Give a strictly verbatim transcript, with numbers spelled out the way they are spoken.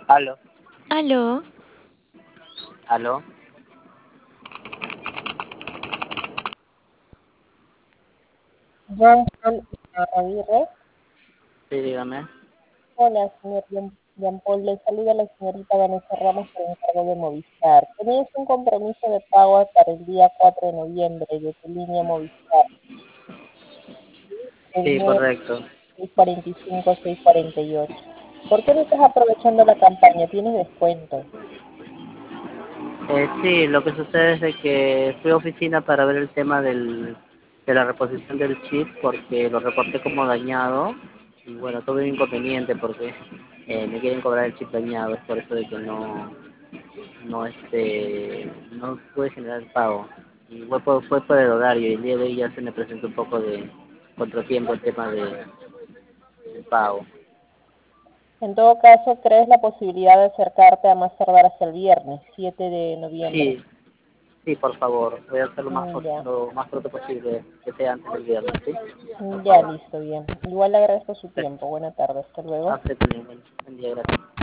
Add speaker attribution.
Speaker 1: Aló,
Speaker 2: Aló,
Speaker 1: aló,
Speaker 3: John Paul Aguirre.
Speaker 1: sí, dígame.
Speaker 3: Hola, señor Jean Jean Paul. Le saluda la señorita Vanessa Ramos por encargo de Movistar. Tenías un compromiso de pago para el día cuatro de noviembre de tu línea Movistar.
Speaker 1: Sí,
Speaker 3: Tenía
Speaker 1: correcto.
Speaker 3: seis cuarenta y cinco, seis cuarenta y ocho. ¿Por qué no estás aprovechando la campaña? Tienes descuento.
Speaker 1: Eh, sí, lo que sucede es de que fui a oficina para ver el tema del, de la reposición del chip porque lo reporté como dañado y bueno, tuve un inconveniente porque eh, me quieren cobrar el chip dañado, es por eso de que no, no este, no pude generar el pago. Y fue por, fue por el horario y el día de hoy ya se me presentó un poco de contratiempo el tema de, del pago.
Speaker 3: En todo caso, ¿crees la posibilidad de acercarte a más tardar hasta el viernes, siete de noviembre?
Speaker 1: Sí, sí, por favor, voy a hacer lo más,
Speaker 3: Mm, Ya,
Speaker 1: lo más pronto posible, que sea antes del viernes, ¿sí? Por
Speaker 3: Mm, ya,
Speaker 1: favor.
Speaker 3: listo, bien. Igual le agradezco su
Speaker 1: Gracias.
Speaker 3: tiempo. Buena tarde, hasta
Speaker 1: A
Speaker 3: luego.
Speaker 1: usted también, buen, buen día, gracias.